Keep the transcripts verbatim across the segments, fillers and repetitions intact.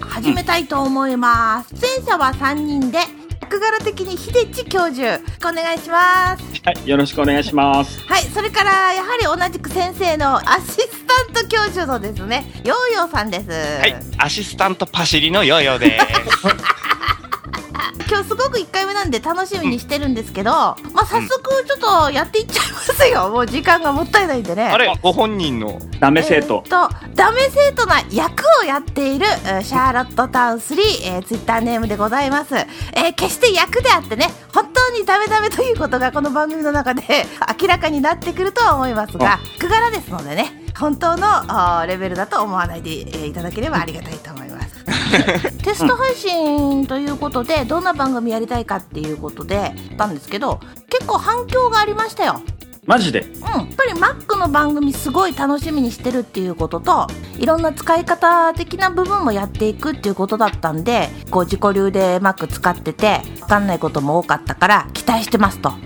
始めたいと思います。出演者はさんにんで、役柄的に秀地教授、お願いします。 はい、よろしくお願いします。 はい、それからやはり同じく先生のアシスタント教授のですね、ヨーヨーさんです。 はい、アシスタントパシリのヨーヨーです今日すごくいっかいめなんで楽しみにしてるんですけど、うん、まあ早速ちょっとやっていっちゃいますよ、うん、もう時間がもったいないんでね。 あれ、ご本人のダメ生徒、 えー、とダメ生徒な役をやっているシャーロットタウンスリー、えー、ツイッターネームでございます。えー、決して役であってね、本当にダメダメということがこの番組の中で明らかになってくるとは思いますが、役柄ですのでね、本当のレベルだと思わないでいただければありがたいと思いますテスト配信ということで、どんな番組やりたいかっていうことでやったんですけど、結構反響がありましたよ。 マジで、 うん、やっぱり Mac の番組すごい楽しみにしてるっていうことと、いろんな使い方的な部分もやっていくっていうことだったんで、こう自己流で Mac 使ってて分かんないことも多かったから期待してますと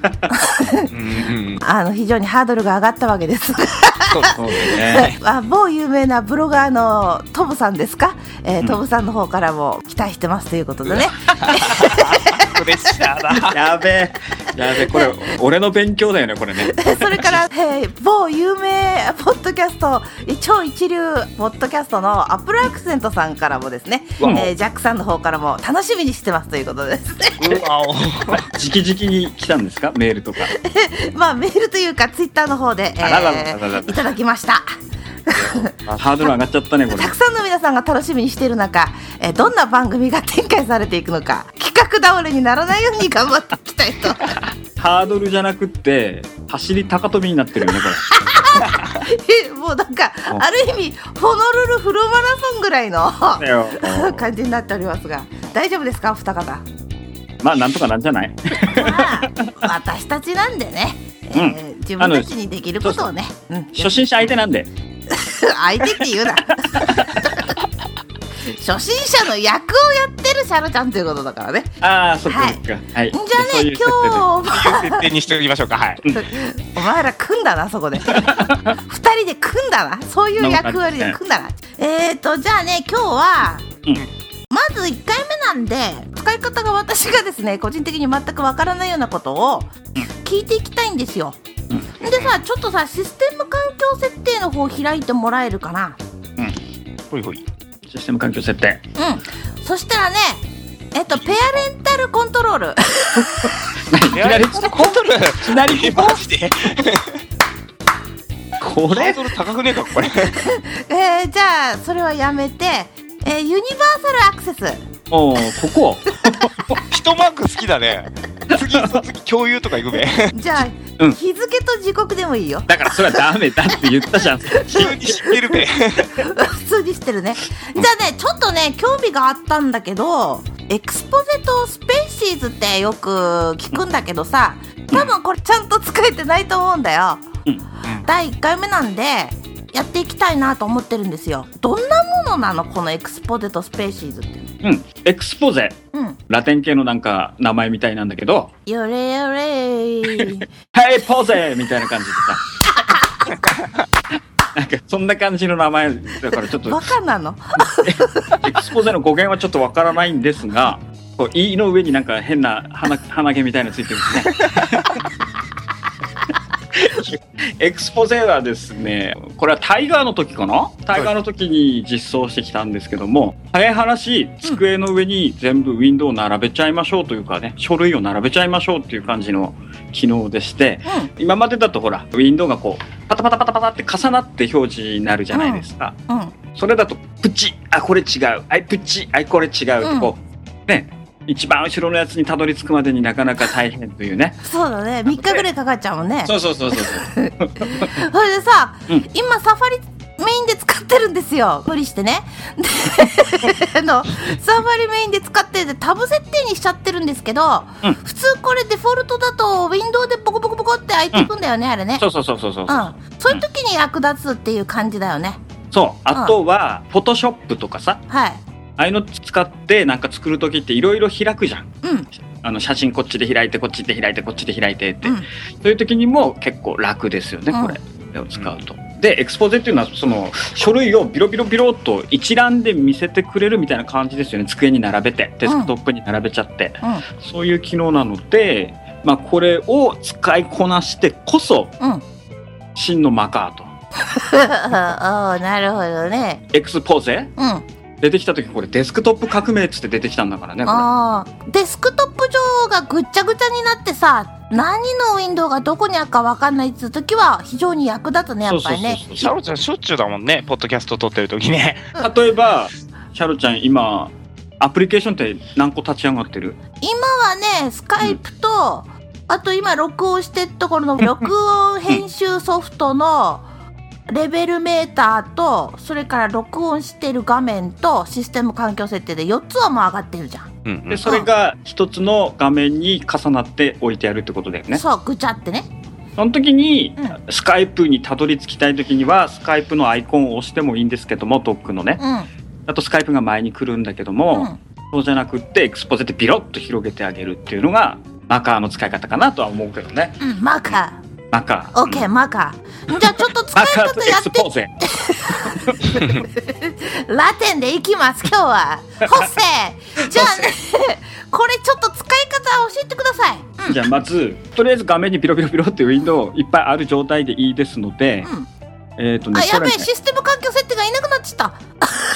あの非常にハードルが上がったわけですそうですねあ、某有名なブロガーのトブさんですか、えーうん、トブさんの方からも期待してますということでねプレッシャーだやべえやべえ、これ俺の勉強だよねこれねそれから、えー、某有名ポッドキャスト、超一流ポッドキャストのアップルアクセントさんからもですね、えー、ジャックさんの方からも楽しみにしてますということですねうわお直々に来たんですか、メールとかまあメールというかツイッターの方で、えー、いただきましたハードル上がっちゃったねこれ。 たくさんの皆さんが楽しみにしている中、えー、どんな番組が展開されていくのか、企画倒れにならないように頑張っていきたいとハードルじゃなくって走り高跳びになってるよねこれもうなんかある意味ホノルルフルマラソンぐらいの感じになっておりますが、大丈夫ですかお二方。 まあなんとかなんじゃないまあ私たちなんでね、えーうん、自分たちにできることをね、 うん、初心者相手なんで相手って言うな初心者の役をやってるシャロちゃんということだからね。 ああ、そっかそっか、はい、 じゃあね、今日設定にしておきましょうか。はいお前ら組んだな、そこでふたりで組んだな、そういう役割で組んだな。えーとじゃあね、今日は、うん、まずいっかいめなんで、使い方が私がですね個人的に全くわからないようなことを聞いていきたいんですよ、うん、でさ、ちょっとさシステム環境設定の方開いてもらえるかな。 うん、ほいほい。 システム環境設定、 うん、そしたらね、えっとペアレンタルコントロールペアレンタルコントロールいきなりマジでこれハードル高くねえかこれえー、じゃあそれはやめて、えー、ユニバーサルアクセス。 おー、ここ一マーク好きだね。次そ次共有とかいくべじゃあ、うん、日付と時刻でもいいよ。 だからそれはダメだって言ったじゃん普通に知ってるべ普通に知ってるね。じゃあね、ちょっとね興味があったんだけど、エクスポゼとスペーシーズってよく聞くんだけどさ、多分これちゃんと使えてないと思うんだよ、うん、だいいっかいめなんでやっていきたいなと思ってるんですよ。どんなものなのこのエクスポゼとスペーシーズって。 うん、エクスポゼ、うん、ラテン系のなんか名前みたいなんだけど、 よれよれーはいポゼみたいな感じでさなんかそんな感じの名前だからちょっとバカなのエクスポゼの語源はちょっとわからないんですが、こう E の上になんか変な 鼻, 鼻毛みたいなのついてるんですねエクスポゼはですね、これはタイガーの時かな、タイガーの時に実装してきたんですけども、早い話机の上に全部ウィンドウを並べちゃいましょうというかね、書類を並べちゃいましょうっていう感じの機能でして、うん、今までだとほらウィンドウがこうパタパタパタパタって重なって表示になるじゃないですか、うんうん、それだとプチ、あこれ違う、あいプチ、あいこれ違うとこう、うん、ね、一番後ろのやつにたどり着くまでになかなか大変というね。 そうだね、みっかぐらいかかっちゃうもんね。 そうそうそうそうそれでさ、うん、今サファリメインで使ってるんですよ、無理してねであのサファリメインで使っててタブ設定にしちゃってるんですけど、うん、普通これデフォルトだとウィンドウでボコボコボコって開いていくんだよね、うん、あれね。 そうそうそうそうそう、うん、 そういう時に役立つっていう感じだよね。 そう、あとはフォトショップとかさ、 はい、 ああいうの使ってなんか作る時っていろいろ開くじゃん、 うん、 あの写真こっちで開いてこっちで開いてこっちで開いてって、うん、そういう時にも結構楽ですよね、うん、これを使うと。 でエクスポゼっていうのはその書類をビロビロビロっと一覧で見せてくれるみたいな感じですよね。机に並べてデスクトップに並べちゃって、うん、そういう機能なので、まあ、これを使いこなしてこそ、うん、真のマカーとおなるほどね。 エクスポゼ、うん出てきた時これデスクトップ革命っつって出てきたんだからね。これあデスクトップ上がぐっちゃぐちゃになってさ何のウィンドウがどこにあるか分かんないって時は非常に役立つねやっぱりね。 シャロちゃんしょっちゅうだもんねポッドキャスト撮ってる時ね。 例えばシャロちゃん今アプリケーションって何個立ち上がってる？ 今はねスカイプと、うん、あと今録音してるところの録音編集ソフトのレベルメーターとそれから録音してる画面とシステム環境設定でよっつはもう上がってるじゃん、 うんうん、でそれがひとつの画面に重なって置いてあるってことだよね。 そうぐちゃってね。 その時に、うん、スカイプにたどり着きたい時にはスカイプのアイコンを押してもいいんですけどもドックのね、うん、あとスカイプが前に来るんだけども、うん、そうじゃなくってエクスポゼってビロッと広げてあげるっていうのがマカーの使い方かなとは思うけどね、 うん、マカーマカー。 オッケー、マカー。じゃあちょっと使い方やって。ラテンでいきます、今日は。ホッセーじゃあね、これちょっと使い方教えてください。 うん、じゃあまず、とりあえず画面にビロビロビロっていうウィンドウいっぱいある状態でいいですので、うんえーとね、 あ、やべえ、システム環境設定がいなくなっちゃった。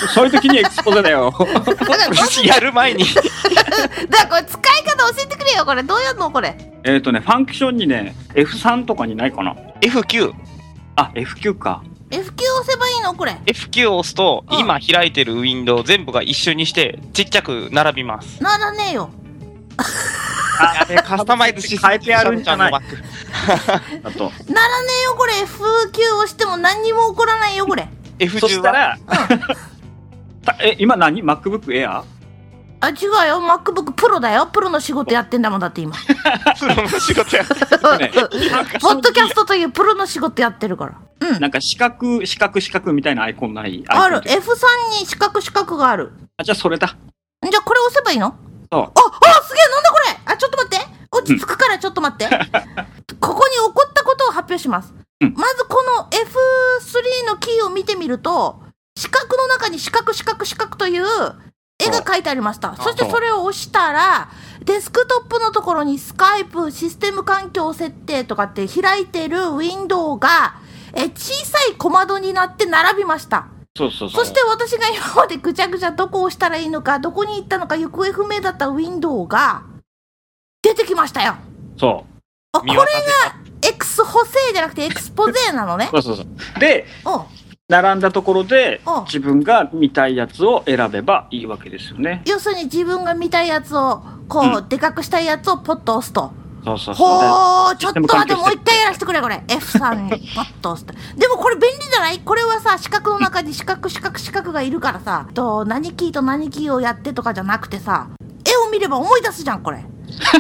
そういう時にエクスポゼだよ。 やる前に。 だからこれ使い方教えてくれよ、これ。どうやるのこれ。 えっ、ー、とね、ファンクションにね、エフスリー とかにないかな。 エフナイン。 あ、エフナイン か。 エフナイン 押せばいいのこれ。 エフナイン を押すと、今開いてるウィンドウ全部が一緒にしてちっちゃく並びます。 ならねえよ。 あれカスタマイズシステム変えてあるんじゃない。あと。 ならねえよこれ。エフナイン 押しても何にも起こらないよこれ。 エフじゅうそしたら、うん、え今何 MacBook Air？ あ、違うよ MacBook Pro だよ。プロの仕事やってんだもんだって今。 プロの仕事やってる、 ね、ポッドキャストというプロの仕事やってるから。 うん。なんか四角四角四角みたいなアイコンない？ ある。エフスリー に四角四角がある。 あ、じゃあそれだ。 じゃあこれ押せばいいの？ そう。 あ、あ、すげえなんだこれ。あ、ちょっと待って。落ち着くからちょっと待って。うん、ここに起こったことを発表します。うん、まずこの エフスリー のキーを見てみると、四角の中に四角四角四角という絵が描いてありました。そしてそれを押したら、デスクトップのところにスカイプ、システム環境設定とかって開いてるウィンドウがえ小さい小窓になって並びました。 そうそうそう。 そして私が今までぐちゃぐちゃどこを押したらいいのか、どこに行ったのか行方不明だったウィンドウが出てきましたよ。 そう。 あ、これがエクス補正じゃなくてエクスポゼなのね。 そうそうそう。で、並んだところで自分が見たいやつを選べばいいわけですよね。 要するに自分が見たいやつをこう、うん、でかくしたいやつをポッと押すと。 そうそうそう。 ほー、ちょっと待って、もう一回やらせてくれこれ。エフスリー にポッと押すと。でもこれ便利じゃない？これはさ、四角の中に四角四角四角がいるからさ、と何キーと何キーをやってとかじゃなくてさ、絵を見れば思い出すじゃんこれ。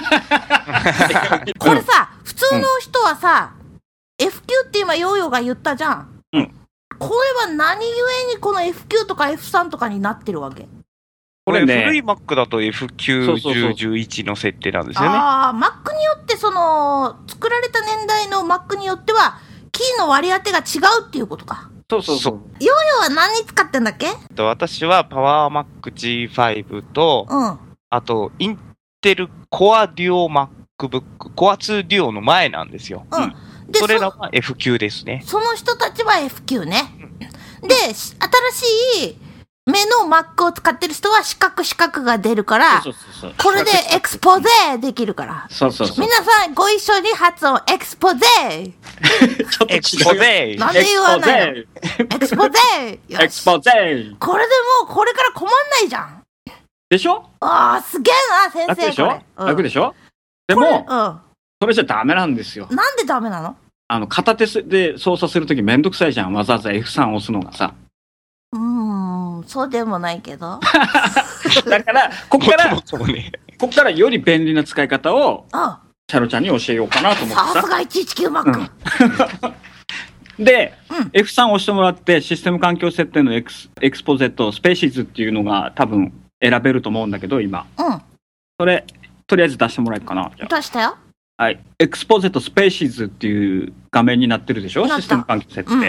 これさ、普通の人はさ、うん、エフナイン って今ヨーヨーが言ったじゃん。うん。これは何故にこの エフナイン とか エフスリー とかになってるわけ？ これね、古い Mac だと エフきゅうじゅう、じゅういちの設定なんですよね。 ああ、Mac によってその、作られた年代の Mac によっては、キーの割り当てが違うっていうことか。 そうそうそう。 ヨーヨーは何に使ってんだっけ？ 私は PowerMac ジーファイブ と、うん、あと、インテル Core Duo MacBook、Core ツー Duo の前なんですよ。うん。でそれらは エフきゅう ですね。 その人たちは エフきゅう ね。で、新しい目の Mac を使ってる人は四角四角が出るから、そうそうそうそう、これでエクスポゼできるから。 そうそうそう。 皆さんご一緒に発音、エクスポゼちょっと違う。エクスポゼなんで言わないの？エクスポゼエクスポゼこれでもうこれから困んないじゃん。 でしょ？ ああ、すげえな、先生。 楽でしょ？ これ、うん、 楽でしょ？でも、うん、それじゃダメなんですよ。 なんでダメなの？ あの、片手で操作するときめんどくさいじゃん。わざわざ エフスリー 押すのがさ。 うーん、そうでもないけど。 だから、こっから、ね、こっからより便利な使い方を、チャロちゃんに教えようかなと思ってさ。 さすがいちいちきゅう Mac。 うん、で、うん、エフスリー 押してもらって、システム環境設定のエクス、エクスポゼット、スペーシーズっていうのが多分選べると思うんだけど、今。うん。それ、とりあえず出してもらえるかな。 出したよ。 はい。エクスポゼットスペーシーズっていう画面になってるでしょ、システム環境設定。うん、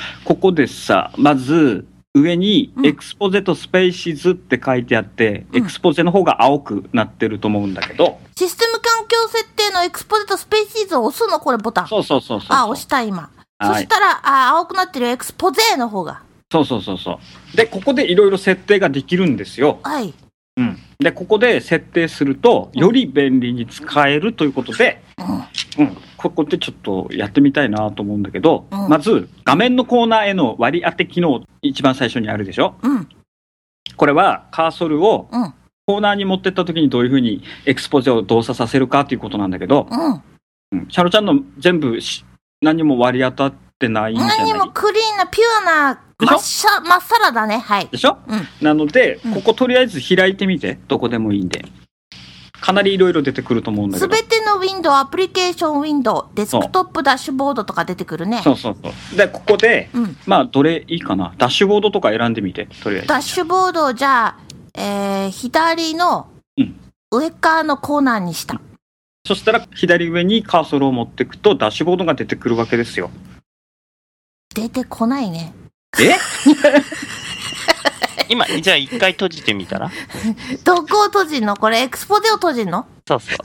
ここでさ、まず、上にエクスポゼとスペーシズって書いてあって、うん、エクスポゼの方が青くなってると思うんだけど。 システム環境設定のエクスポゼとスペーシズを押すのこれボタン。 そうそうそうそう。 あ、押した今。はい、そしたら、あ、青くなってるエクスポゼの方が。 そうそうそうそう。で、ここでいろいろ設定ができるんですよ。 はい。 うん。で、ここで設定すると、より便利に使えるということで、うん。うん、ここでちょっとやってみたいなと思うんだけど、うん、まず、画面のコーナーへの割り当て機能、一番最初にあるでしょ。うん。これは、カーソルを、コーナーに持ってった時にどういうふうにエクスポゼを動作させるかということなんだけど、うん。うん、シャロちゃんの全部、何も割り当たってないんじゃない？ 何もクリーンな、ピュアな、まっしゃ、まっさらだね。はい。 でしょ、うん、なので、こことりあえず開いてみて。どこでもいいんで。かなりいろいろ出てくると思うんだけど。 すべてのウィンドウ、アプリケーションウィンドウ、デスクトップダッシュボードとか出てくるね。 そうそうそう。で、ここで、うん、まあ、どれいいかな。ダッシュボードとか選んでみて。とりあえず。 ダッシュボードをじゃあ、えー、左の上側のコーナーにした。うん、 そしたら、左上にカーソルを持っていくと、ダッシュボードが出てくるわけですよ。 出てこないね。 え今、じゃあ一回閉じてみたらどこを閉じんの？これエクスポゼを閉じんの？ そうそう。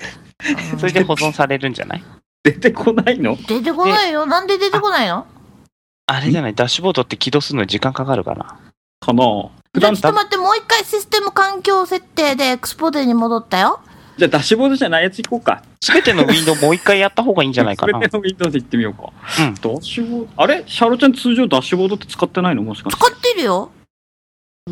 それで保存されるんじゃない？ 出てこないの？ 出てこないよ。なんで出てこないの？ あれじゃない、ダッシュボードって起動するのに時間かかるかな？ かな。 じゃあちょっと待って、もう一回システム環境設定でエクスポゼに戻ったよ。 じゃあダッシュボードじゃないやついこうか。 すべてのウィンドウもう一回やった方がいいんじゃないかな。 すべてのウィンドウで行ってみようか。うん。ダッシュボード、あれシャロちゃん通常ダッシュボードって使ってないの？もしかして。 使ってるよ。 うん。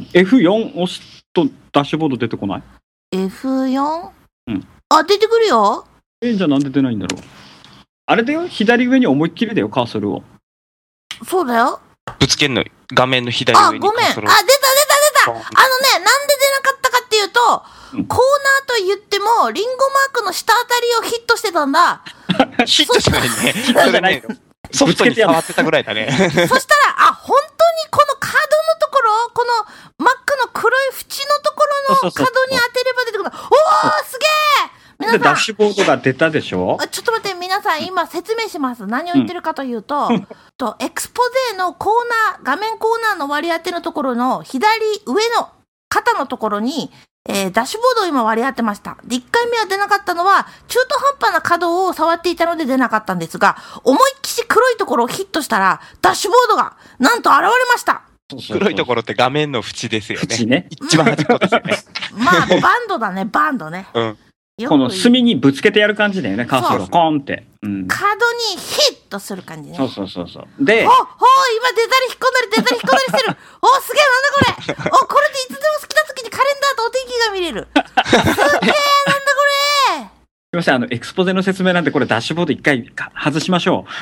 エフよん 押すとダッシュボード出てこない？ エフよん？ うん。 あ、出てくるよ。 え、じゃあなんで出ないんだろう。あれだよ、左上に思いっきりだよ、カーソルを。 そうだよ。 ぶつけんの、画面の左上にカーソルを。 あ、ごめん。あ、出た出た出た。あのね、なんで出なかったかっていうと、うん、コーナーと言っても、リンゴマークの下あたりをヒットしてたんだ。 ヒットじゃないね。ヒットじゃないの。ソフトに触ってたぐらいだね。 そしたら、あ、本当にこの角のところ、このマックの黒い縁のところの角に当てれば出てくる。おー、すげー！皆さん、 ダッシュボードが出たでしょ？ ちょっと待って、皆さん今説明します。何を言ってるかというと、うん、とエクスポゼのコーナー、画面コーナーの割り当てのところの左上の肩のところに、えー、ダッシュボードを今割り当てました。で、いっかいめは出なかったのは、中途半端な角を触っていたので出なかったんですが、思いっきし黒いところをヒットしたら、ダッシュボードがなんと現れました。 黒いところって画面の縁ですよね。 縁ね。 一番端っこですよね。 まあ、バンドだね、バンドね。 うん。 この隅にぶつけてやる感じだよね、カーソルをコーンって。 うん、角にヒットする感じね。 そうそうそうそう。で、 お、お、今出たり引っ込んだり出たり引っ込んだりしてる。お、すげえ、なんだこれ。お、これでいつでも好きな時にカレンダーとお天気が見れる。すげえ、なんだこれ。 すみません、あの、エクスポゼの説明なんで、これダッシュボード一回外しましょ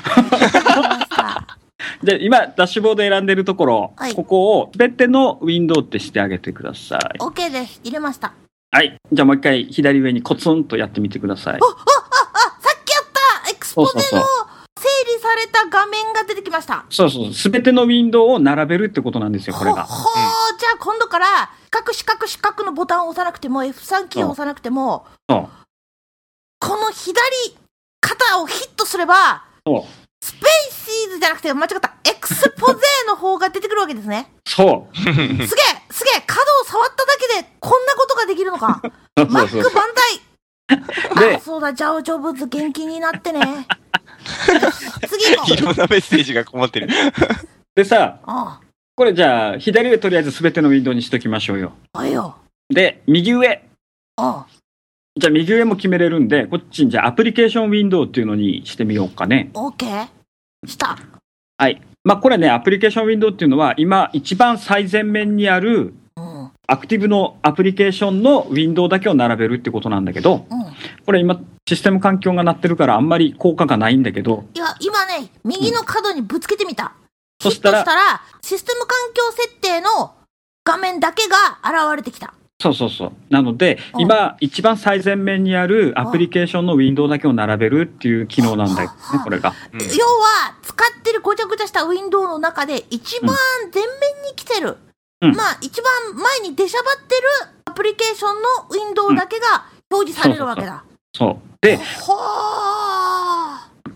う。で、今、ダッシュボード選んでるところ、はい、ここを全てのウィンドウってしてあげてください。 OK です。入れました。 はい。じゃあもう一回左上にコツンとやってみてください。 あ、あ、あ、あ、さっきやったエクスポゼの整理された画面が出てきました。 そうそうそう。すべてのウィンドウを並べるってことなんですよ、これが。 ほほー、うん、じゃあ今度から、四角四角四角のボタンを押さなくても、エフスリー キーを押さなくても、 そうこの左肩をヒットすれば、 そうスペーシーズじゃなくて間違った、エクスポゼの方が出てくるわけですね。 そう。 すげえ、すげえ、角を触っただけでこんなことができるのか。マック万歳。あ、そうだ、ジャオジョブズ元気になってね。次行こう。 いろんなメッセージがこもってる。 でさ、 ああ、 これじゃあ左上とりあえず全てのウィンドウにしときましょうよ。 はいよ。 で、右上。 ああ。 じゃあ右上も決めれるんで、こっちにじゃあアプリケーションウィンドウっていうのにしてみようかね。 OK。した。 はい。まあこれね、アプリケーションウィンドウっていうのは今一番最前面にあるアクティブのアプリケーションのウィンドウだけを並べるってことなんだけど、うん、これ今システム環境が鳴ってるからあんまり効果がないんだけど。 いや、今ね、右の角にぶつけてみた。 うん、そしたら、 そしたら、システム環境設定の画面だけが現れてきた。 そうそうそう。なので、うん、今、一番最前面にあるアプリケーションのウィンドウだけを並べるっていう機能なんだよね、これが。 うん、要は、使ってるごちゃごちゃしたウィンドウの中で一番前面に来てる。うん、まあ、一番前に出しゃばってるアプリケーションのウィンドウだけが表示されるわけだ。 うん、そうそうそう。で、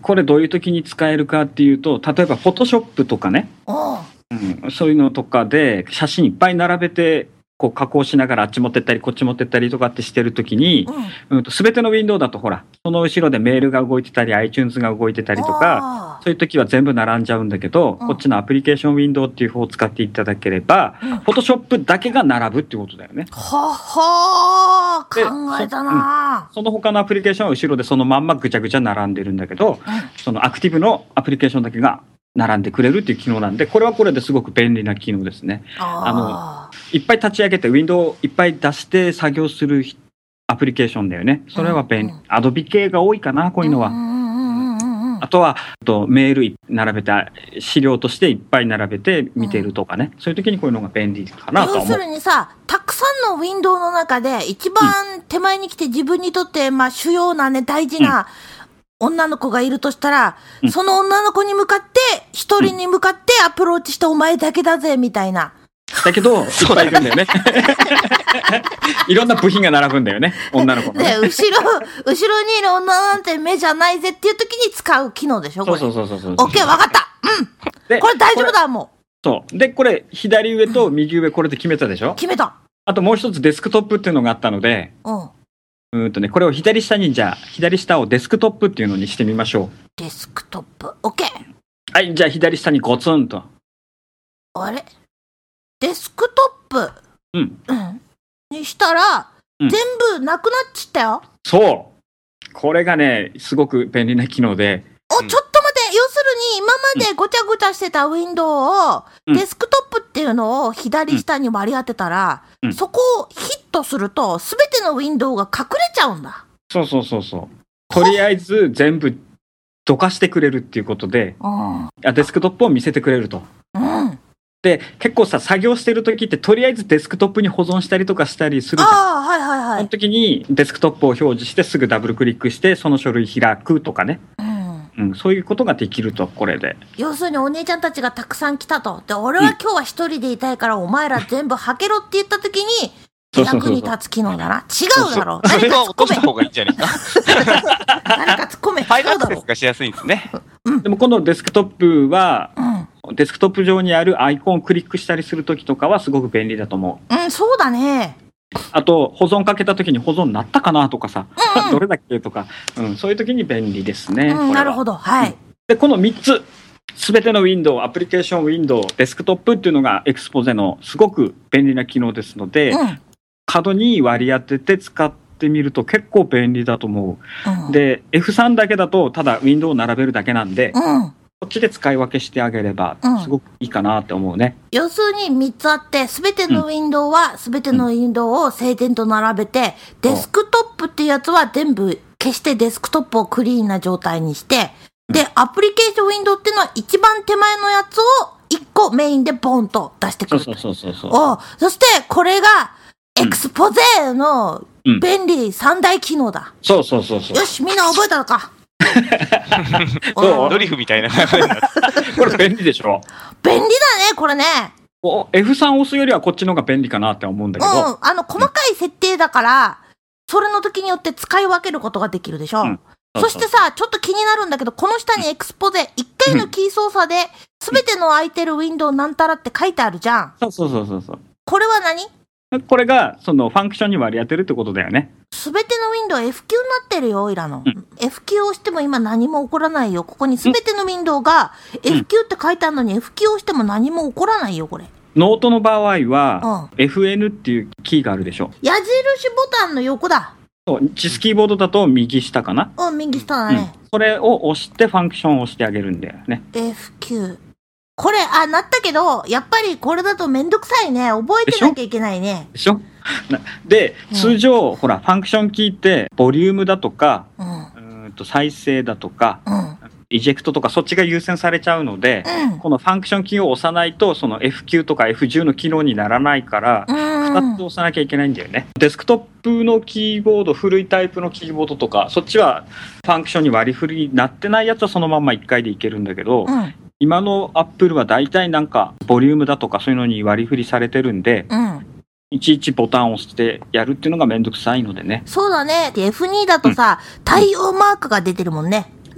これどういう時に使えるかっていうと、例えばフォトショップとかね、うん、そういうのとかで写真いっぱい並べてこう加工しながらあっち持ってったりこっち持ってったりとかってしてる時に、うんうん、と全てのウィンドウだとほらその後ろでメールが動いてたり iTunes が動いてたりとか、そういう時は全部並んじゃうんだけど、うん、こっちのアプリケーションウィンドウっていう方を使っていただければ、うん、フォトショップだけが並ぶっていうことだよね。 ははー、考えたな、 うん、その他のアプリケーションは後ろでそのまんまぐちゃぐちゃ並んでるんだけど、うん、そのアクティブのアプリケーションだけが並んでくれるっていう機能なんで、これはこれですごく便利な機能ですね。あのいっぱい立ち上げてウィンドウをいっぱい出して作業するアプリケーションだよね。それは便利、うんうん、アドビ系が多いかな、こういうのは。あとはとメール並べた資料としていっぱい並べて見てるとかね、うん、そういう時にこういうのが便利かなと思う。 要するにさ、たくさんのウィンドウの中で一番手前に来て自分にとってまあ主要なね大事な、うん、女の子がいるとしたら、うん、その女の子に向かって一人に向かってアプローチしてお前だけだぜみたいな。 だけどいっぱいいるんだよね。いろんな部品が並ぶんだよね、女の子のね。 ね、後ろ後ろにいる女なんて目じゃないぜっていう時に使う機能でしょ、これ。 そうそうそうそう。 オッケー、わかった。うん。これ大丈夫だもう。そうでこれ左上と右上これで決めたでしょ。 決めた。 あともう一つデスクトップっていうのがあったので。うん。うんとね、これを左下にじゃあ左下をデスクトップっていうのにしてみましょう。 デスクトップ、オッケー。 はい、じゃあ左下にゴツンと。 あれデスクトップ、 うんうん、にしたら、うん、全部なくなっちったよ。 そうこれがねすごく便利な機能で。 お、ちょっと待って、要するに今までごちゃごちゃしてたウィンドウを、うん、デスクトップっていうのを左下に割り当てたら、うん、そこをヒットすると全てのウィンドウが隠れちゃうんだ。 そうそうそうそう。とりあえず全部どかしてくれるっていうことで、うん、デスクトップを見せてくれると。うんで結構さ作業してる時ってとりあえずデスクトップに保存したりとかしたりするじゃん。 あ、はいはいはい、 その時にデスクトップを表示してすぐダブルクリックしてその書類開くとかね、うんうん、そういうことができると。これで要するにお姉ちゃんたちがたくさん来たと。で俺は今日は一人でいたいから、うん、お前ら全部はけろって言った時に役に立つ機能だな。違うだろう。 それは落とした方がいいんじゃないか。 何か突っ込め。 ファイルアクセスがしやすいんですね。 うん、でもこのデスクトップは、うん、デスクトップ上にあるアイコンをクリックしたりするときとかはすごく便利だと思う。うん、そうだね。 あと保存かけたときに保存なったかなとかさ、うんうん、どれだっけとか、うん、そういうときに便利ですね。 うん、なるほど、はい、うん。 でこのみっつすべてのウィンドウ、アプリケーションウィンドウ、デスクトップっていうのがエクスポゼのすごく便利な機能ですので、うん、角に割り当てて使ってみると結構便利だと思う。うん、で エフスリー だけだとただウィンドウを並べるだけなんで。うんこっちで使い分けしてあげればすごくいいかなって思うね、 うん、要するにみっつあって全てのウィンドウは全てのウィンドウを整然と並べて、うん、デスクトップっていうやつは全部消してデスクトップをクリーンな状態にして、うん、でアプリケーションウィンドウっていうのは一番手前のやつをいっこメインでボンと出してくる。 そうそうそうそう。 おそしてこれがエクスポゼの便利三大機能だ、 うん、そうそうそうそう。 よしみんな覚えたのか。 そうドリフみたいなこれ便利でしょ。 便利だねこれね。 お エフスリー 押すよりはこっちの方が便利かなって思うんだけど、うん、 あの細かい設定だから、うん、それの時によって使い分けることができるでしょ、うん、そしてさちょっと気になるんだけどこの下にエクスポゼいっかいのキー操作で全ての空いてるウィンドウなんたらって書いてあるじゃん。 そうそうそうそう。 これは何？ これがそのファンクションに割り当てるってことだよね。 すべてのウィンドウ エフキュー になってるよ、オイラの、うん、エフキュー を押しても今何も起こらないよ。ここにすべてのウィンドウが エフキュー って書いてあるのに、うん、エフキュー を押しても何も起こらないよこれ。 ノートの場合は、うん、エフエヌ っていうキーがあるでしょ。 矢印ボタンの横だ。 そう、チスキーボードだと右下かな。 うん、右下だね、 うん、それを押してファンクションを押してあげるんだよね。 エフキュー これ、あ、なったけど、やっぱりこれだとめんどくさいね。覚えてなきゃいけないね。 でしょ？で、うん、通常、ほら、ファンクションキーって、ボリュームだとか、うん、うんと再生だとか、うん、イジェクトとか、そっちが優先されちゃうので、うん、このファンクションキーを押さないと、その エフキュー とか エフじゅう の機能にならないから、うん、ふたつ押さなきゃいけないんだよね。デスクトップのキーボード、古いタイプのキーボードとか、そっちはファンクションに割り振りになってないやつはそのまんまいっかいでいけるんだけど、うん今のアップルは大体なんかボリュームだとかそういうのに割り振りされてるんで、うん、いちいちボタンを押してやるっていうのがめんどくさいのでね。 そうだね。エフツー だとさ、うん、対応マークが出てるもんね。だ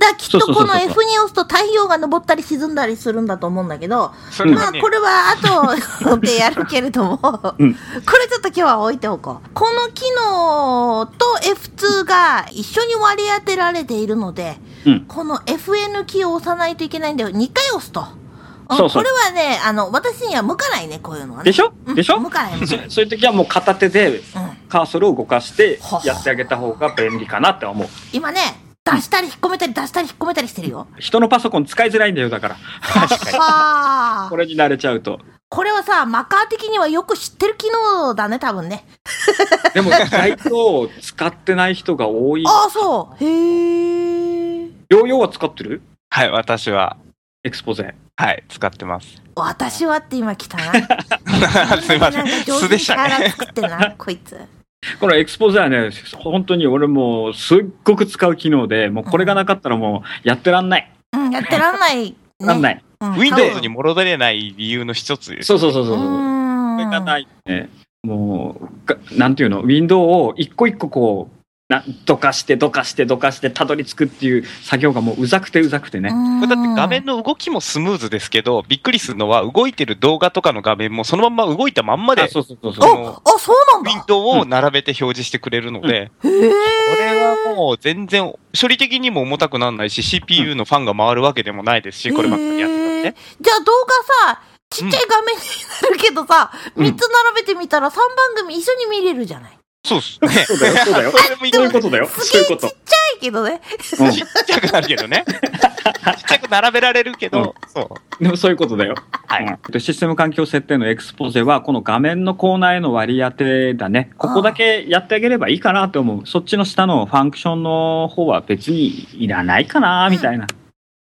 だからきっとこの F に押すと太陽が昇ったり沈んだりするんだと思うんだけど、 それはねまあこれは後でやるけれども、 うんこれちょっと今日は置いておこう。この機能と エフツー が一緒に割り当てられているので、 うん、 この エフエヌ キーを押さないといけないんだよ。にかい押すと。 そうそうこれはね、あの、私には向かないね、こういうのはね。 でしょでしょ、 うん、向かない向かない。 そういう時はもう片手でカーソルを動かしてははやってあげた方が便利かなって思う。 今ね、出したり引っ込めたり出したり引っ込めたりしてるよ。 人のパソコン使いづらいんだよ、だから。 確かに。 はこれに慣れちゃうと。 これはさ、マカー的にはよく知ってる機能だね、多分ね。 でも意外と使ってない人が多い。 ああ、そう。へー。 ヨーヨーは使ってる？ はい、私は、 エクスポゼ。 はい、使ってます。 私はって今来たな。 すいません。素でしたね。 作ってんな、こいつ。 このエクスポゼはね、本当に俺もすっごく使う機能で、もうこれがなかったらもうやってらんない。 うん、やってらんない、ね。 らんない。 うん、 Windows に戻れない理由の一つです。 そうそうそうそう。 うーん。 これがないね。もう、なんていうの、ウィンドウを一個一個こう、などかしてどかしてどかしてたどり着くっていう作業がもううざくてうざくてね。 これだって画面の動きもスムーズですけど、びっくりするのは動いてる動画とかの画面もそのまま動いたまんまで、 そうそうそうそう。 あ、あ、そうなんだ。 ウィンドウを並べて表示してくれるので、 うんうん、へー。 これはもう全然処理的にも重たくならないし、シーピーユー のファンが回るわけでもないですし、こればっかりやってたんで。 じゃあ動画さ、ちっちゃい画面になるけどさ、みっ、うん、つ並べてみたらさんばんぐみ一緒に見れるじゃない。 そうっすね。 そうだよ、そうだよ。そういうことだよ。そういうこと。 ちっちゃいけどね。 ちっちゃくなるけどね。ちっちゃく並べられるけど、 うん、そう。でもそういうことだよ。はい。うん、システム環境設定のエクスポゼは、この画面のコーナーへの割り当てだね。ここだけやってあげればいいかなと思う。そっちの下のファンクションの方は別にいらないかな、みたいな。うん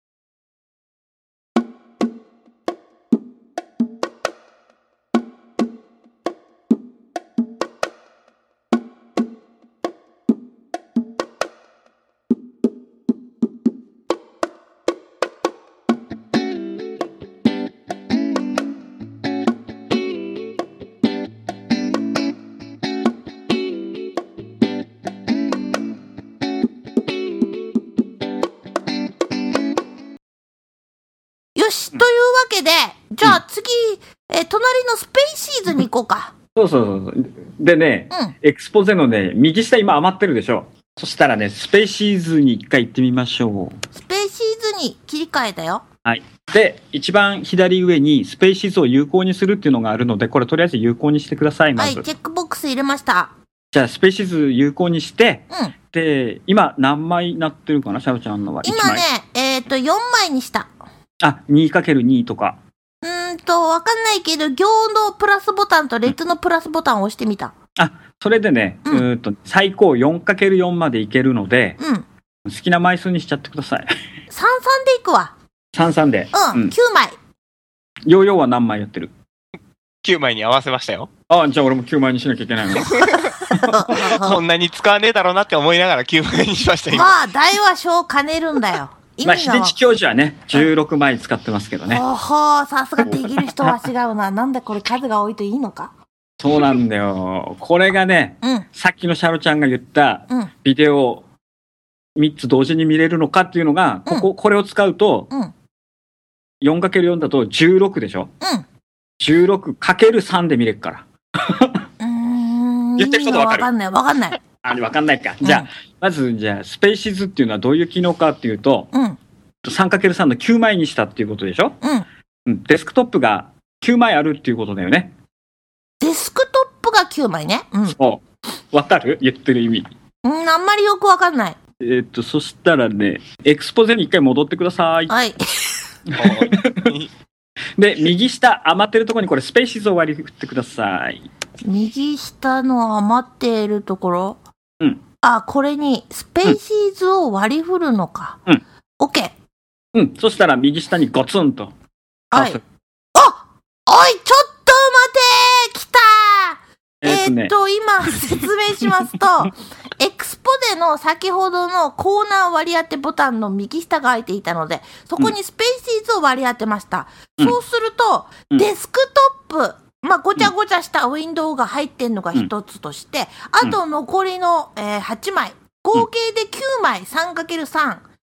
よし、というわけで、じゃあ次、うん、え隣のスペイシーズに行こうか。 そうそうそう。でね、うん、エクスポゼのね、右下今余ってるでしょ。そしたらね、スペイシーズに一回行ってみましょう。 スペイシーズに切り替えたよ。 はい。で、一番左上にスペイシーズを有効にするっていうのがあるので、これとりあえず有効にしてください、まず。 はい、チェックボックス入れました。 じゃあ、スペイシーズ有効にして、 うん、 で、今何枚なってるかな、シャオちゃんのは。 今ね、えっと、よんまいにした。 あ、にかけるに とか。 うーんと、わかんないけど、行のプラスボタンと列のプラスボタンを押してみた。 うん、あ、それでね、うん、うーんと最高 よんかけるよん までいけるので、 うん、 好きな枚数にしちゃってください。 さんさんでいくわ。 さんさんで。 うん、うん、きゅうまい。 ヨーヨーは何枚やってる？ きゅうまいに合わせましたよ。 あ、じゃあ俺もきゅうまいにしなきゃいけないの。 こんなに使わねえだろうなって思いながらきゅうまいにしましたよ。 まあ、大は小兼ねるんだよ。 まあ、秀地教授はね、じゅうろくまい使ってますけどね。 おほ、さすができる人は違うな。なんでこれ数が多いといいのか。 そうなんだよ。これがね、 うん、 さっきのシャロちゃんが言ったうん、 ビデオをみっつ同時に見れるのかっていうのが、ここ、うん、これを使うと、 うん、 よんかけるよん だとじゅうろくでしょ、 うん、 じゅうろくかけるさん で見れるから。 うーん、 言ってることわかる？ わかんない、わかんない。 あ、わかんないか。じゃあ、うん、まず、じゃあ、スペーシズっていうのはどういう機能かっていうと、 うん、 さんかけるさん のきゅうまいにしたっていうことでしょ、 うんうん、デスクトップがきゅうまいあるっていうことだよね。 デスクトップがきゅうまいね。うん。 そう。わかる？言ってる意味。 うん、あんまりよくわかんない。 えー、っと、そしたらね、エクスポゼに一回戻ってください。 はい。 で、右下余ってるところにこれスペーシズを割り振ってください。 右下の余っているところ？ うん。 あ、これにスペーシーズを割り振るのか。 うん。 オッケー。 うん。そしたら右下にゴツンと。 はい。あ、おい、ちょっと待てー、来たー。えー、っと、えー、っと今説明しますと、エクスポでの先ほどのコーナー割り当てボタンの右下が空いていたので、そこにスペーシーズを割り当てました。うん、そうすると、うん、デスクトップ、まあ、ごちゃごちゃしたウィンドウが入ってんのが一つとして、うん、あと残りの、えー、はちまい、合計できゅうまい さんかけるさん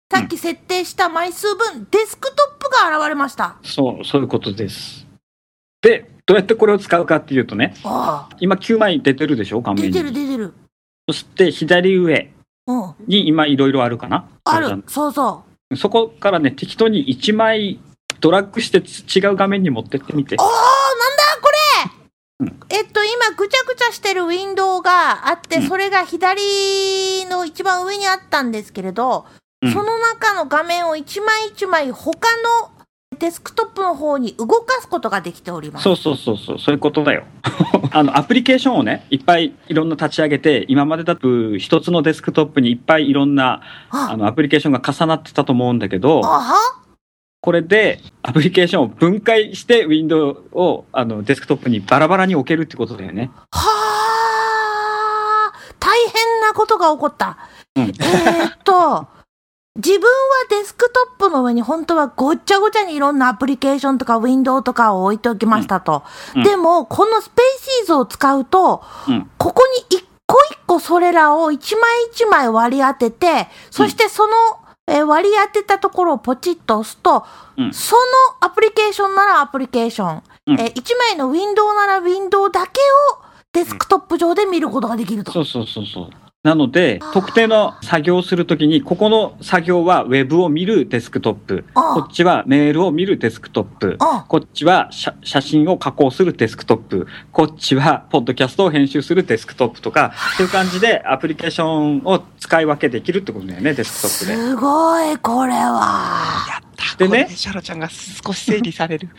さっき設定した枚数分、デスクトップが現れました。 そう、そういうことです。で、どうやってこれを使うかっていうとね、あ今きゅうまい出てるでしょ、画面に。 出てる出てる。 そして左上に今いろいろあるかな、 うん、ある、そうそう。 そこからね、適当にいちまいドラッグして違う画面に持ってってみて。 おー、なんだこれ、うん、えっと、今ぐちゃぐちゃしてるウィンドウがあって、うん、それが左の一番上にあったんですけれど、うん、その中の画面を一枚一枚他のデスクトップの方に動かすことができております。 そうそうそうそう、そういうことだよ。あのアプリケーションをね、いっぱいいろんな立ち上げて、今までだと一つのデスクトップにいっぱいいろんなあのアプリケーションが重なってたと思うんだけど、あはこれでアプリケーションを分解してウィンドウをあのデスクトップにバラバラに置けるってことだよね。 はあ、大変なことが起こった。うん、えーっと自分はデスクトップの上に本当はごっちゃごちゃにいろんなアプリケーションとかウィンドウとかを置いておきましたと。うんうん、でも、このスペーシーズを使うと、うん、ここに一個一個それらを一枚一枚割り当てて、そしてその、うんえー、割り当てたところをポチッと押すと、うん、そのアプリケーションならアプリケーション、うんえー、一枚のウィンドウならウィンドウだけをデスクトップ上で見ることができると。 そうそうそうそう。なので、特定の作業をするときに、ここの作業はウェブを見るデスクトップ、こっちはメールを見るデスクトップ、こっちは写真を加工するデスクトップ、こっちはポッドキャストを編集するデスクトップとか、そういう感じでアプリケーションを使い分けできるってことだよね、デスクトップで。 すごい、これは。 やった。でね、シャロちゃんが少し整理される。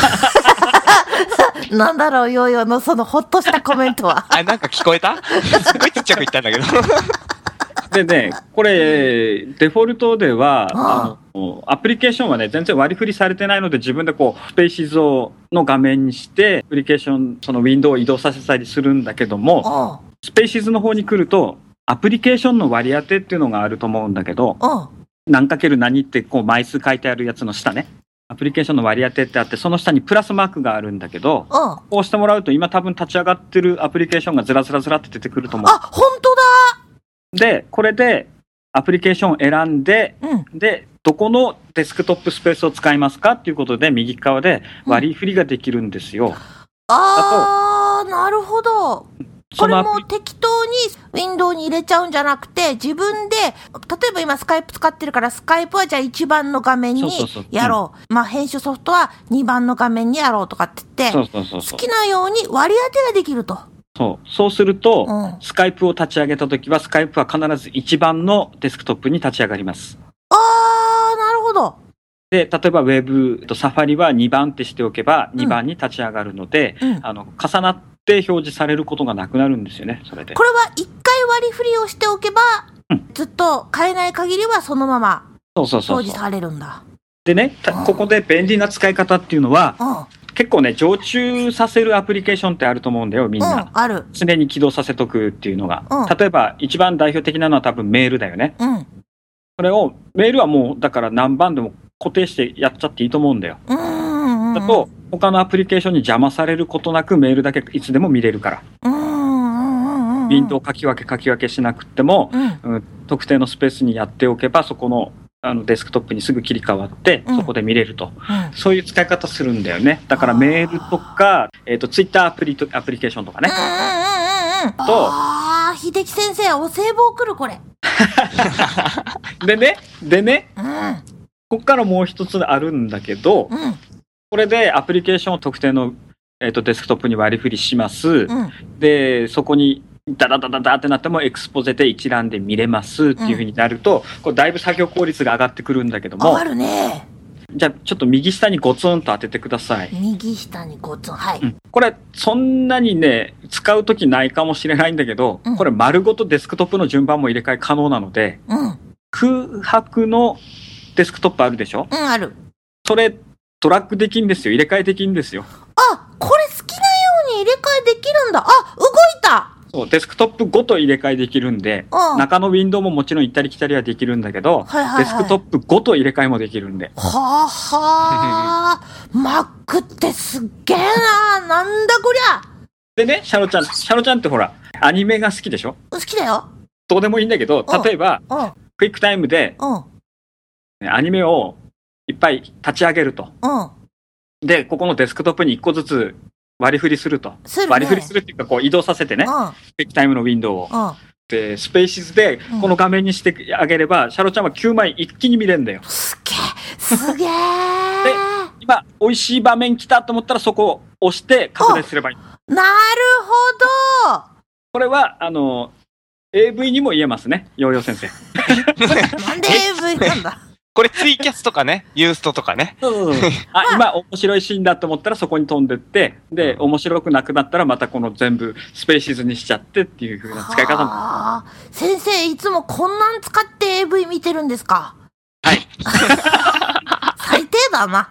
なんだろう、ヨーヨーのそのほっとしたコメントは。 あ、なんか聞こえた？すごいちっちゃく言ったんだけど。 でね、これ、デフォルトでは、あの、アプリケーションはね、全然割り振りされてないので、自分でこう、スペーシーズの画面にして、アプリケーション、そのウィンドウを移動させたりするんだけども、スペーシーズの方に来ると、アプリケーションの割り当てっていうのがあると思うんだけど、何かける何ってこう枚数書いてあるやつの下ね。アプリケーションの割り当てってあって、その下にプラスマークがあるんだけど、こうしてもらうと今多分立ち上がってるアプリケーションがずらずらずらって出てくると思う。 あ、本当だ。 で、これでアプリケーションを選んで、うん、で、どこのデスクトップスペースを使いますかっていうことで右側で割り振りができるんですよ。うん、 あー、なるほど。これも適当にウィンドウに入れちゃうんじゃなくて、自分で、例えば今スカイプ使ってるから、スカイプはじゃあいちばんの画面にやろう。まあ編集ソフトはにばんの画面にやろうとかって言って、そうそうそうそう好きなように割り当てができると。 そう。そうすると、うん、スカイプを立ち上げたときは、スカイプは必ずいちばんのデスクトップに立ち上がります。 あー、なるほど。 で、例えばウェブとサファリはにばんってしておけばにばんに立ち上がるので、うん、あの、重なって表示されることがなくなるんですよね、それで。 これはいっかい割り振りをしておけば、うん、ずっと変えない限りはそのまま表示されるんだ。 でね、ここで便利な使い方っていうのは、結構ね、常駐させるアプリケーションってあると思うんだよ、みんな。うん、 ある。 常に起動させとくっていうのが。うん、例えば、一番代表的なのは多分メールだよね。うん。それを、メールはもう、だから何番でも固定してやっちゃっていいと思うんだよ。うんうんうん。だと、他のアプリケーションに邪魔されることなくメールだけいつでも見れるから。うんうんうんうん。ウィンドウ書き分け書き分けしなくても、うんうん、特定のスペースにやっておけば、そこの、あのデスクトップにすぐ切り替わって、うん、そこで見れると、うん、そういう使い方するんだよね。だからメールとか、えっと、ツイッターアプリと、アプリケーションとかね。うんうんうんうん。と、 ああ、秀樹先生、お歳暮送る、これ。 でね、でね、うん、ここからもう一つあるんだけど、うん、これでアプリケーションを特定の、えっと、デスクトップに割り振りします。うん、で、そこに、ダダダダダってなってもエクスポゼで一覧で見れますっていう風になると、うん、こうだいぶ作業効率が上がってくるんだけども。 上がるね。 じゃあちょっと右下にゴツンと当ててください。 右下にゴツン、はい。うん、 これそんなにね使うときないかもしれないんだけど、うん、これ丸ごとデスクトップの順番も入れ替え可能なので、うん、空白のデスクトップあるでしょ？ うん、ある。 それドラッグできんですよ。入れ替えできんですよ。 あ、これ好きなように入れ替えできるんだ。あ、動いた。 そうデスクトップごと入れ替えできるんで、うん、中のウィンドウももちろん行ったり来たりはできるんだけど、はいはいはい、デスクトップごと入れ替えもできるんで。 はあはあMac ってすっげえな。なんだこりゃ。 でね、シャロちゃん、シャロちゃんってほら、アニメが好きでしょ？ 好きだよ。 どうでもいいんだけど、例えば、クイックタイムで、 アニメをいっぱい立ち上げると。 うん、 で、ここのデスクトップにいっこずつ割り振りすると。 するね、 割り振りするっていうか、こう移動させてね。スペックタイムのウィンドウを。 うん、 で、スペーシズでこの画面にしてあげれば、うん、シャロちゃんはきゅうまい一気に見れるんだよ。 すげえ、すげえ。で、 今、美味しい場面来たと思ったらそこを押して拡大すればいい。 なるほど。 これは、あの、エーブイ にも言えますね、ヨーヨー先生。 なんで エーブイ なんだこれツイキャスとかね、ユーストとかね。 そうそうそう。あ、今面白いシーンだと思ったらそこに飛んでって、で、面白くなくなったらまたこの全部スペーシズにしちゃってっていう風な使い方も。 先生、いつもこんなん使って エーブイ 見てるんですか？ はい。 最低だな。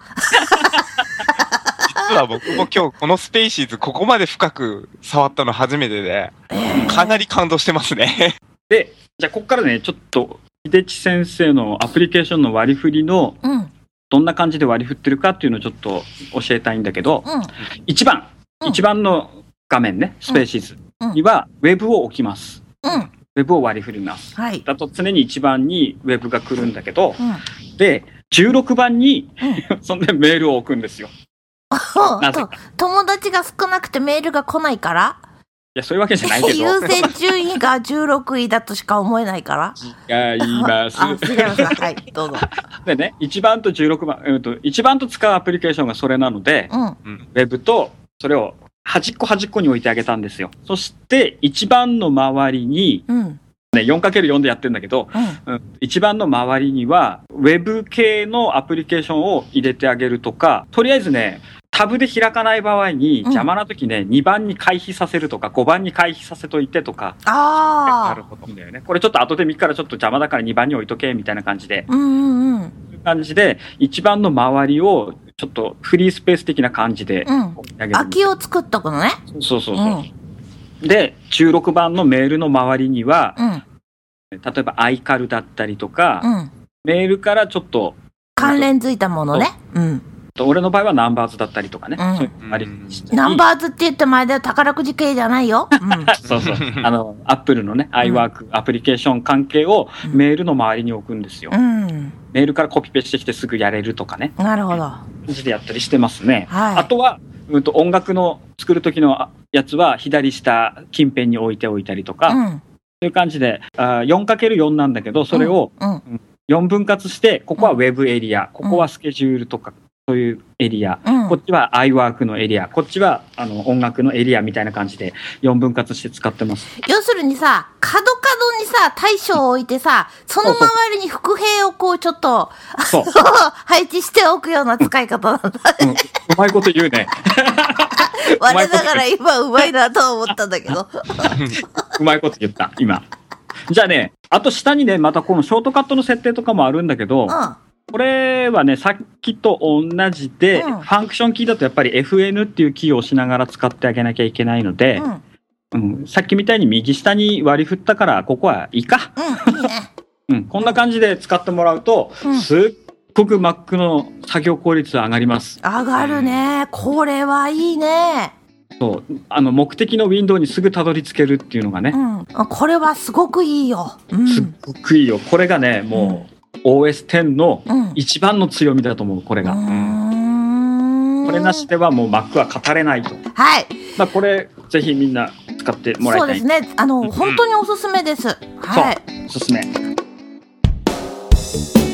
実は僕も今日このスペーシーズここまで深く触ったの初めてで、えー、かなり感動してますね。 で、じゃあここからね、ちょっと秀地先生のアプリケーションの割り振りの、うん、どんな感じで割り振ってるかっていうのをちょっと教えたいんだけど、うん、一番、うん、一番の画面ね、スペーシーズにはウェブを置きます。うん、ウェブを割り振ります。はい、だと常に一番にウェブが来るんだけど、うん、で、じゅうろくばんに、うん、そんでメールを置くんですよ。 なぜか。友達が少なくてメールが来ないから？ いや、そういうわけじゃないけど。 優先順位がじゅうろくいだとしか思えないから。 違います。 あ、違います。はい、どうぞ。 でね、いちばんとじゅうろくばん、えっと、いちばんと使うアプリケーションがそれなので、うん、ウェブとそれを端っこ端っこに置いてあげたんですよ。そして、いちばんの周りに、うんね、よんかけるよん でやってるんだけど、うんうん、いちばんの周りには、ウェブ系のアプリケーションを入れてあげるとか、とりあえずね、タブで開かない場合に邪魔な時ね、うん、にばんに回避させるとかごばんに回避させといてとか。 ああ。 なるほど。いいんだよね。これちょっと後で見るからちょっと邪魔だからにばんに置いとけみたいな感じで。 うんうんうん。 そういう感じでいちばんの周りをちょっとフリースペース的な感じで置いてあげる、うん。空きを作っとくのね。 そうそうそう。うん、で、じゅうろくばんのメールの周りには、うん、例えばアイカルだったりとか、うん、メールからちょっと関連づいたものね。うん。 俺の場合はナンバーズだったりとかね。うん、そういうありナンバーズって言って前で宝くじ系じゃないよ。うん、 そうそう。あの、アップルのね、iWork、うん、アプリケーション関係をメールの周りに置くんですよ。うん、メールからコピペしてきてすぐやれるとかね。 なるほど。 感じでやったりしてますね。 はい、 あとは、うんと、音楽の作る時のやつは左下近辺に置いておいたりとか、うん、そういう感じで、あ よんかけるよん なんだけど、それをよんぶん割して、ここはウェブエリア、ここはスケジュールとか、そういうエリア、うん、こっちは iWork のエリア、こっちはあの音楽のエリアみたいな感じでよんぶん割して使ってます。 要するにさ、角角にさ、大将を置いてさ、その周りに伏兵をこうちょっと、そう配置しておくような使い方なんだね。 うん、うまいこと言うね。 我ながら今うまいなと思ったんだけど。 うまいこと言った、今。じゃあね、あと下にね、またこのショートカットの設定とかもあるんだけど、うん、これはね、さっきと同じで、うん、ファンクションキーだとやっぱり エフエヌ っていうキーを押しながら使ってあげなきゃいけないので、うんうん、さっきみたいに右下に割り振ったから、ここはいいか。 うん、いいね。 うん、こんな感じで使ってもらうと、うん、すっごく Mac の作業効率上がります。 上がるね。これはいいね。 そう。あの、目的のウィンドウにすぐたどり着けるっていうのがね。 うん、これはすごくいいよ。うん、 すっごくいいよ。これがね、もう、うんオーエステン の一番の強みだと思う、これが。これなしではもう Mac は語れないと。 はい。 まあこれ、ぜひみんな使ってもらいたい。 そうですね。あの、うん、本当におすすめです。はい。 そう、おすすめ。